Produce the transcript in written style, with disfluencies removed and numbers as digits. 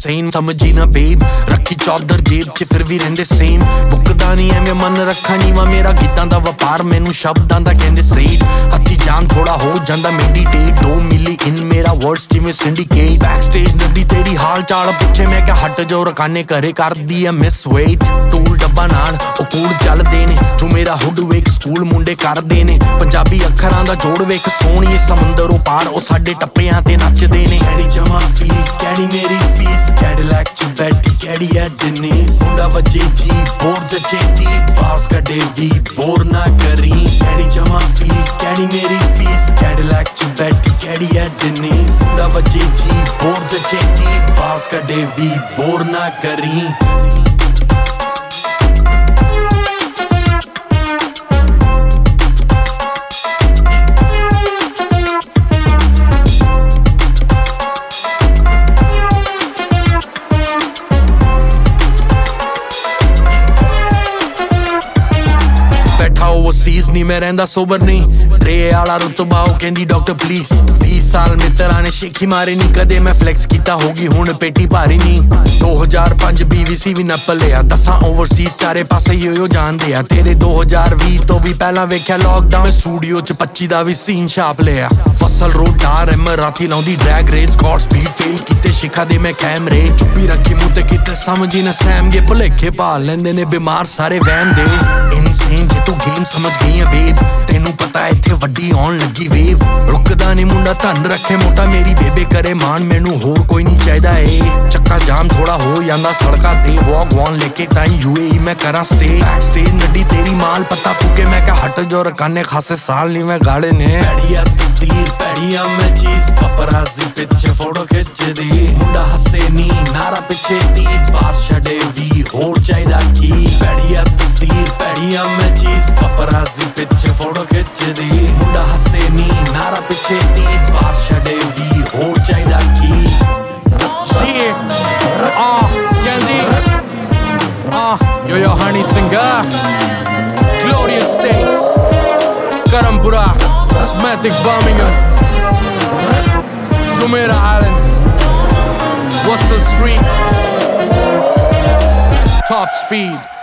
हुसैन समझी ना बेब रखी चौधर जेब च फिर भी रहंदे सेम बुकदा नहीं एवें मन रखा नीवा मेरा गीतां दा वपार मैनू शब्दां दा कहंदे स्ट्रेट हत्थी जाम थोड़ा हो जांदा मेडिटेट 2 मिली इन मेरा वर्ड्स जिवें सिंडिकेट बैक स्टेज नदी तेरी हाल चाल पिछे मैं क्या हट जो रकाने घरे कर दी है मिस वेट टूल डब्बा नाल ओ कूड़ चलदे ने जो मेरा हुड वेख स्कूल मुंडे करदे ने पंजाबी अखरां दा जोड़ वेख सोहणीए समुंदरों पार ओ साडे टप्पियां ते नचदे ने कैडी जमा फीस कैडी मेरी फीस कैडिलैक च बैठी कैडी है डिनीस मुंडा वजे जी बोर जचेती बास कड़े वी बोर ना करी कैडी जमा फीस कैडी मेरी फीस कैडिलैक च बैठी कैडी है डिनीस मुंडा वजे जी बोर जचेती बास कड़े वी बोर ना करी सीज नहीं मैं रहंदा सोबर नहीं ड्रे आला रुतबा ओ कहंदी डॉक्टर प्लीज 20 साल मित्रा ने शेखी मारे नहीं कदे मैं फ्लैक्स कीता होगी हुण पेटी भारी नहीं 2005 बीवीसी भी नप लिया 10 ओवरसीज चारे पासे यो जानदे आ तेरे 2020 तो भी पहला वेख्या लॉकडाउन स्टूडियो च 25 दा भी सीन छाप लिया फसल रोड डार राती लाउंदी drag race god speed fail कीते शिखा दे मैं कैमरे चुप्पी रखी मुंह ते किते समझी ना सैम गे भुलेखे भाल लेंदे ने बीमार सारे वहम दे इनसेन जे तू गेम समझ गई है बेब तेनू पता इत्थे वड्डी आउण लगी वेव रुकदा नहीं मुंडा धन रखे मोटा मेरी बेबे करे मान मैनू होर कोई नहीं चाहिदा ए चक्का जाम थोड़ा हो जांदा सड़का ते वॉक वन लेके ताई यूएई मैं करा स्टे बैक स्टेज नड्डी तेरी माल पता फूके मैं क्या हट जो रकाने खासे साल नहीं मैं गाड़े ने पैड़िया तस्वीर पैड़िया मैं चीज पपराजी पिछे फोटो खिच दे मुंडा हसे नी नारा पिछे ती बात छड़े वी होर चाहिदा की पैड़िया तस्वीर पैड़िया मैं चीज पपराजी पिछे फोटो खिच दे मुंडा हसे नी नारा पिछे ती बात छड़े वी होर चाहिदा की yo honey singer Glorious States Karampura Smatic Birmingham Jumeirah Islands Russell Street Top Speed